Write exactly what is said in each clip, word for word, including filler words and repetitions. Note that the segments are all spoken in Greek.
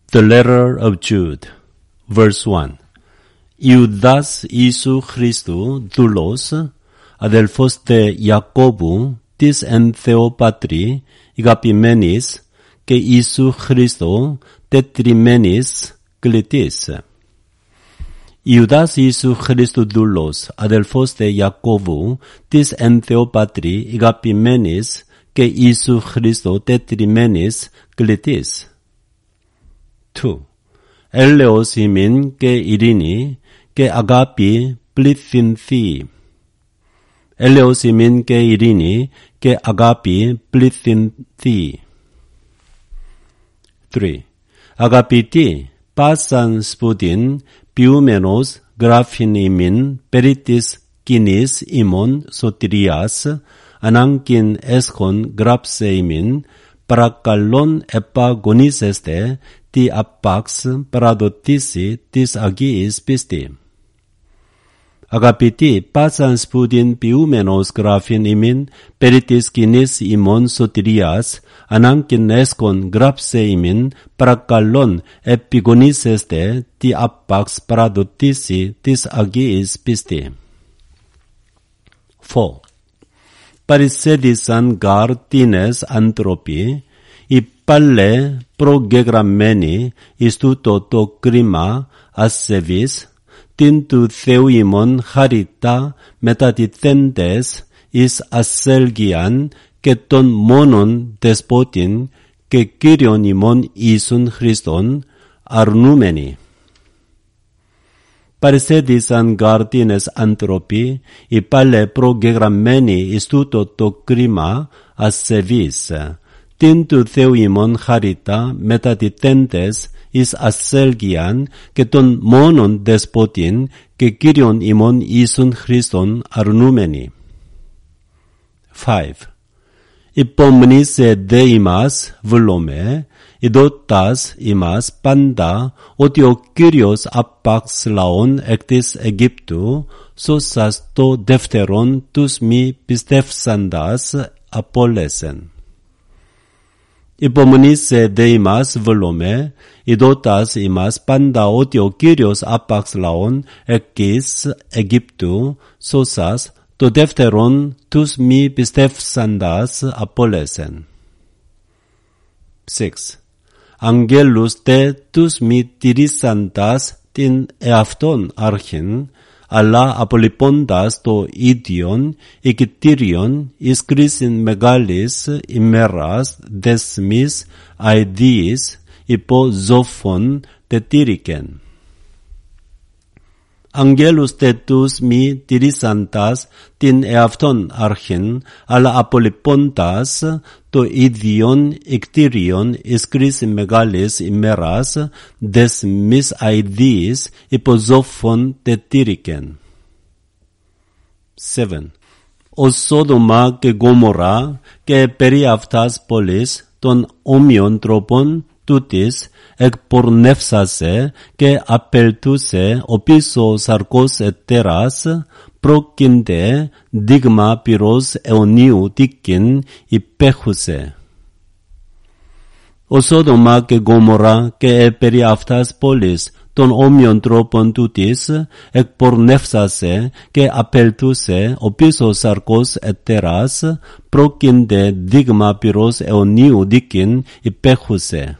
The letter of Jude, verse one. Iudas Isu Christu doulos, adelphos de Iacobu, tis en Theopatri, igapimenis, que Isu Christo tetrimenis clitis. Iudas Isu Christu doulos, adelphos de Iacobu, tis en Theopatri, igapimenis, que Isu Christo tetrimenis clitis. two. Eleos imin ke irini, ke agapi plithinthi. Eleos imin ke irini, ke agapi plithinthi. three. Agapiti, pasan spudin, piumenos, graphin imin, peritis kinis imon sotirias, anankin eskon grapse imin, παρακαλών επαγωνίζεστε τι απάξ παραδοτήσει της Αγίας πίστη. Αγαπητοί, πάσαν σπουδήν ποιούμενος γράφην ημίν περί της κοινής ημών σωτηρίας, ανάγκην έσκον γράψε ημίν, παρακαλών επαγωνίζεστε τι απάξ παραδοτήσει της Αγίας πίστη. four. Παρισέδισαν γαρ τίνες άνθρωποι, οι παλέ προγεγραμμένοι εις τούτο το κρίμα ασεβείς, την του Θεού ημών χαριτά μετατιθέντες εις ασέλγιαν και των μόνον δεσπότην και Κύριον ημών Ιησούν Χριστόν αρνούμενοι. Παρισέδισαν γαρ τίνες άνθρωποι, οι παλέ προγεγραμμένοι εις τούτο το κρίμα ασεβείς, την του Θεού ημών χαριτά μετατιθέντες εις ασέλγιαν και των μόνον δεσπότην και Κύριον ημών Ιησούν Χριστόν αρνούμενοι. five. Υπομνήσε δε ημάς βουλώμε, ειδότας ημάς πάντα ότι ο Κύριος απάξ λαών εκ της Αιγύπτου σώσας το δεύτερον τους μη πιστεύσαντας απόλεσεν. Υπομνήσε δε ημάς βουλώμε, ειδότας ημάς πάντα ότι ο Κύριος απάξ λαών εκ της Αιγύπτου σώσας το δεύτερον τους μη πιστεύσαντας απόλεσεν. six. Αγγέλους τε τους μη τηρήσαντας την εαυτόν αρχήν, αλλά απολυπώντας το ίδιον οικητήριον εις κρίσιν μεγάλης ημέρας δεσμής αηδίης υπό ζώφων τετήρικεν. Αγγέλους τε τους μη τηρήσαντας την εαυτόν αρχήν, αλλά απολυπώντας το ίδιον εκτήριον εις κρίσιν μεγάλης ημέρας δεσμής αηδίης υπό ζώφων τετήρικεν. seven. Ο Σόδομα και Γόμορρα και περί αυτάς πόλης των όμοιων τρόπων τούτης εκπορνεύσασε και απελτούσε ο πίσω σαρκός ετέρας πρόκυνται δείγμα πυρός αιωνίου τίκην υπέχουσε. Ο Σόδομα και Γόμορρα και περί αυτάς πόλης των όμοιων τρόπων τούτης εκπορνεύσασε και απελτούσε ο πίσω σαρκός ετέρας πρόκυνται δείγμα πυρός αιωνίου τίκην υπέχουσε.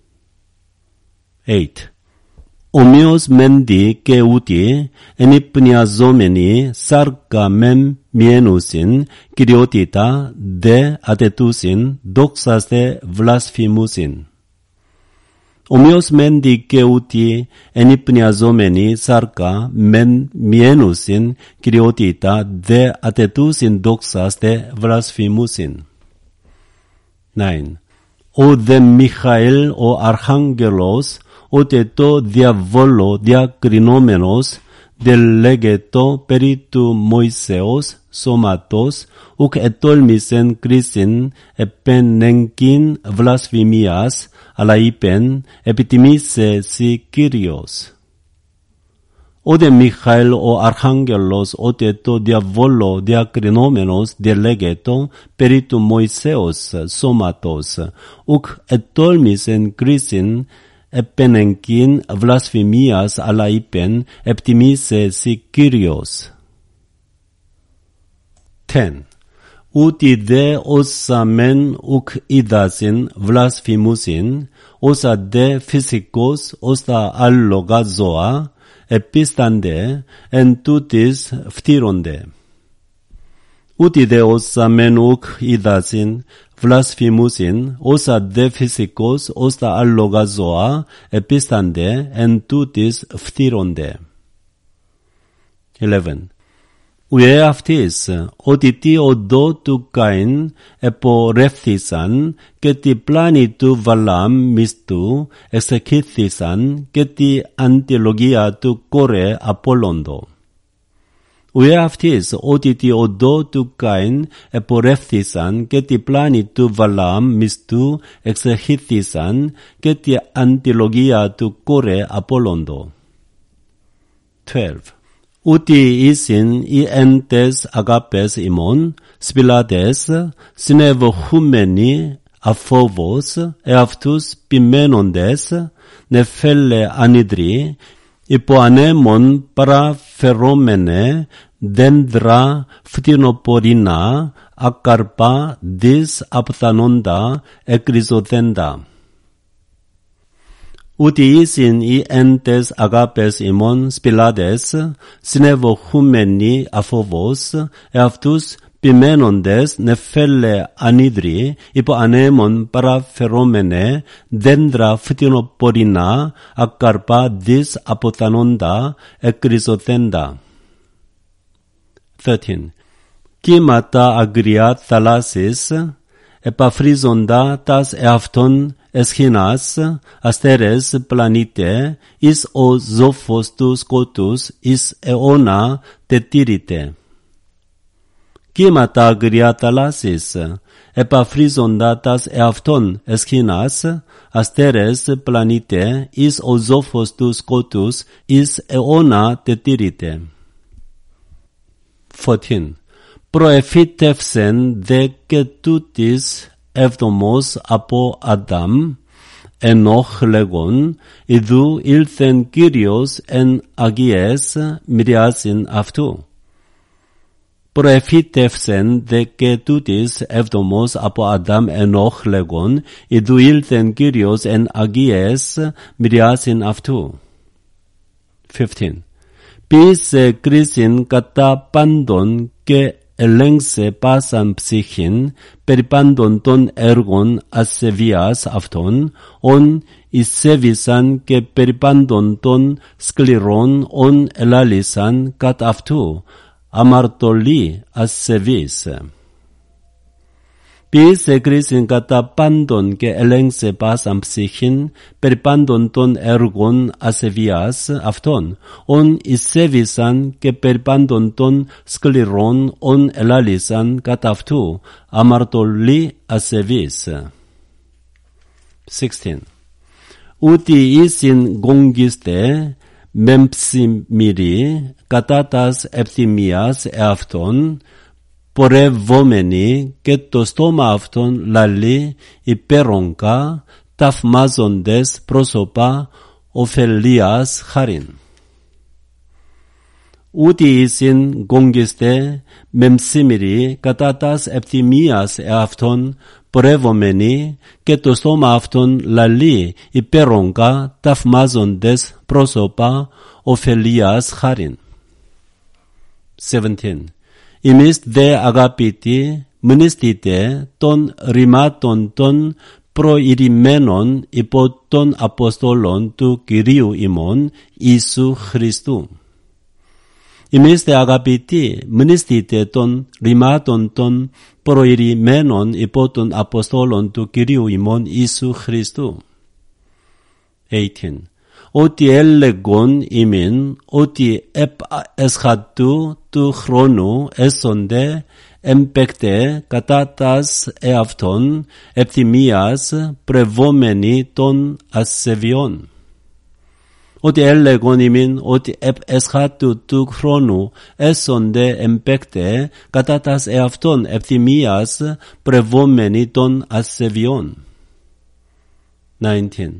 eight. Ομοίως μέντι και ούτι ενυπνιαζόμενοι σάρκα μεμ μιένουσιν κυριότητα δε ατετούσιν δόξας δε βλασφημούσιν. Ομοίως μέντι και ούτι ενυπνιαζόμενοι σάρκα μεμ μιένουσιν κυριότητα δε ατετούσιν δόξας δε βλασφημούσιν. nine. Ο δε Μιχαήλ ο Αρχάγγελος, ότι το διαβόλο διακρινόμενος, δε λέγετο περί του Μωυσέως σώματος, ουκ ετόλμησεν κρίσιν επενέγκην βλασφημίας, αλλά είπεν επιτιμήσε σοι Κύριος. Ο δε Μιχαήλ ο Αρχάγγελος, ότι το διαβόλο διακρινόμενος, δε λέγετο περί του Μωυσέως σώματος, ουκ ετόλμησεν κρίσιν επενεγκίν βλασφημίας αλλά είπεν επτιμήσε εσύ Κύριος. ten. Ούτι δε όσα μεν ουκ είδασιν βλασφημούσιν, όσα δε φυσικώς ως τα άλογα ζώα, επίστανται, εν τούτης φτύρονται. Ούτι δε όσα μεν ουκ είδασιν βλασφημούσιν, όσα δε φυσικώς ως τα άλογα ζώα, επίστανται, εν τούτης φτύρονται. eleven. Ουέ αυτής, ότι τι οδό του Καΐν επορεύθησαν και τη πλάνη του Βαλάμ μισθού εξεκήθησαν και τη αντιλογία του Κορέ Απόλλοντο. Ουέ αυτής, ότι τη οδό του Καΐν επορεύθησαν και τη πλάνη του Βαλάμ μισθού εξεκήθησαν και τη αντιλογία του Κορέ Απόλλοντο. twelve. Ούτι ήσιν οι εν τες αγάπες ημών, σπηλάτες, συνευοχούμενοι αφόβος, εαυτούς ποιμένοντες, νεφέλε ανίδροι, υπό ανέμον παραφερόμενε, δέντρα φτηνοπορεινά, ακαρπά δις απθανόντα, εκριζωθέντα. Ούτι ήσιν οι εν τες αγάπες ημών σπηλάτες, συνευοχούμενοι αφόβος, εαυτούς ποιμένοντες νεφέλε ανίδροι, υπό ανέμον παραφερόμενε, δέντρα φτηνοπορεινά, ακαρπά δις αποθανόντα, εκριζωθέντα. thirteen. Κύματα αγριά θαλάσσης, επαφρίζοντα τας εαυτόν εσχήνας, αστέρες πλανήτε, εις ο ζώφος του σκότους, εις αιώνα τετήρητε. Κύματα αγριά θαλάσσης, επαφρίζοντα τας εαυτόν εσχήνας, αστέρες πλανήτε, εις ο ζώφος του σκότους, εις αιώνα τετήρητε. fourteen. Προεφήτευσεν δε και τούτης εβδομός από Αδάμ, Ενόχ λέγον, ιδού ήλθεν Κύριος εν αγιές μοιράσιν αυτού. Προεφήτευσεν δε και τούτης εβδομός από Αδάμ Ενόχ λέγον, ιδού ήλθεν Κύριος εν αγιές μοιράσιν αυτού. fifteen. Ποιήσε κρίσιν κατά πάντων και ελέγξε πάσαν ψυχήν περί πάντων των έργων ασεβίας αυτών, ον εισέβησαν και περί πάντων των σκληρών ον ελάλησαν κατ' αυτού, αμαρτωλοί ασεβείς. Ποιήσε κρίσιν κατά πάντων και ελέγξε πάσαν ψυχήν περί πάντων των έργων ασεβίας αυτών, ον εισέβησαν και περί πάντων των σκληρών ον ελάλησαν κατ' αυτού, αμαρτωλοί ασεβείς. sixteen. Ούτι ήσιν γογγίστε μεμψημυροί κατά τας ευθυμίας εαυτών, πορευόμενοι και το στόμα αυτών λαλεί υπέρογκα, ταυμάζοντες πρόσωπα ωφελίας χάριν. Ούτι ήσιν γογγίστε μεμψημυροί κατά τας ευθυμίας εαυτών, πορευόμενοι και το στόμα αυτών λαλεί υπέρογκα, ταυμάζοντες πρόσωπα ωφελίας χάριν. seventeen. Εμείς δε αγαπητοί μνηστείτε των ρημάτων των προηρημένων υπό των Αποστόλων του Κυρίου ημών Ιησού Χριστού. Εμείς δε αγαπητοί μνηστείτε των ρημάτων των προηρημένων υπό των Αποστόλων του Κυρίου ημών Ιησού Χριστού. eighteen. Ότι έλεγον ημίν, ότι επ εσχατού του χρόνου έσονται εμπέκτε κατά τας εαυτών ευθυμίας πρεβόμενοι των ασεβιών. Ότι έλεγον ημίν, ότι επ εσχατού του χρόνου έσονται εμπέκτε κατά τας εαυτών ευθυμίας πρεβόμενοι των ασεβιών. nineteen.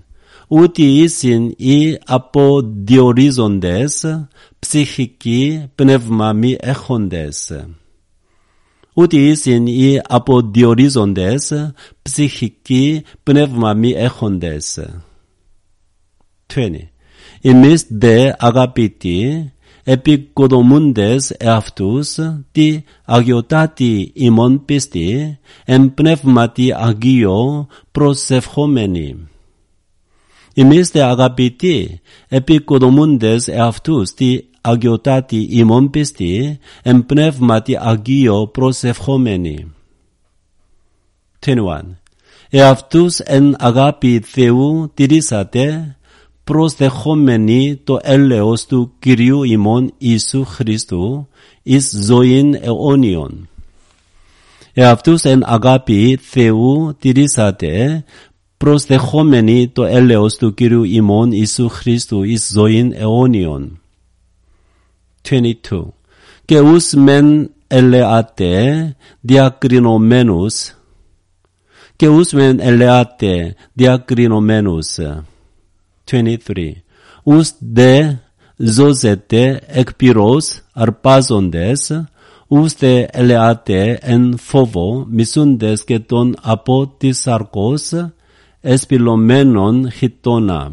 uti in i apodiorizondes, psychiki pneumami echondes. Uti in i apodiorizondes, psychiki pneumami echondes. twenty. Imis de agapiti, epikodomundes eaftus, ti agiotati imon pisti, en pneumati agio prosefhomeni. Imis de agapiti, epikodomundes eaftus, ti agiotati imon pisti, en pneumati agio prosefhomeni. twenty-one. Eaftus en agapi theu tirisate, προσδεχόμενοι το έλεος του Κυρίου ημών Ιησού Χριστού εις ζωήν αιώνιον. Εαυτούς εν αγάπη Θεού τηρήσατε, προσδεχόμενοι το έλεος του Κυρίου ημών Ιησού Χριστού εις ζωήν αιώνιον. twenty-two. Και ους μεν ελεάτε διακρινωμένους, και ους μεν ελεάτε διακρινωμένους. twenty-three. Ους δε ζώζετε εκπυρός αρπάζοντες, ους δε ελεάτε εν φόβο μισούντες και τον από της σαρκός εσπυλωμένων χιτώνα.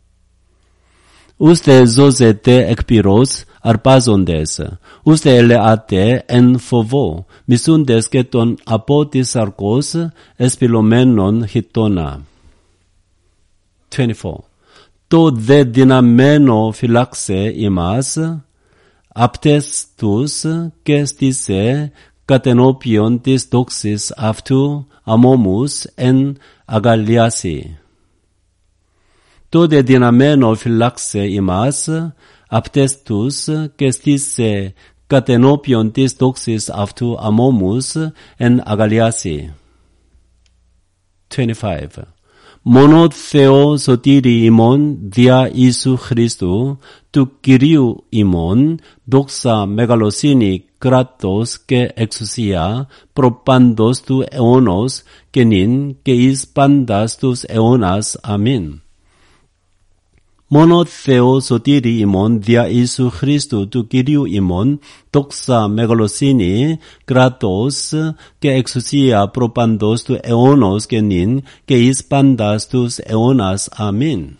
Ους δε ζώζετε εκπυρός αρπάζοντες, ους δε ελεάτε εν φόβο μισούντες και τον από της σαρκός εσπυλωμένων χιτώνα. twenty-four. Το δε δυναμένο φυλάξε ημάς, απτές τους και στήσε κατενώπιον της δόξης αυτού αμόμους εν αγαλιάσει. Το δε δυναμένο φυλάξε ημάς, απτές τους και στήσε κατενώπιον της δόξης αυτού αμόμους εν αγαλιάσει. twenty-five. Μόνο Θεό σωτήρι ημών δια Ιησού Χριστού, του Κυρίου ημών, δόξα, μεγαλοσύνη, κράτος και εξουσία, προπάντως του αιώνος και νυν και εις πάντας τους αιώνας. Αμήν. Μόνο Θεό σωτήρι ημών δια Ιησού Χριστού, του Κυρίου ημών, δόξα, μεγαλοσύνη, κράτος και εξουσία προπαντός του αιώνος και νυν και εις πάντας τους αιώνας. Αμήν.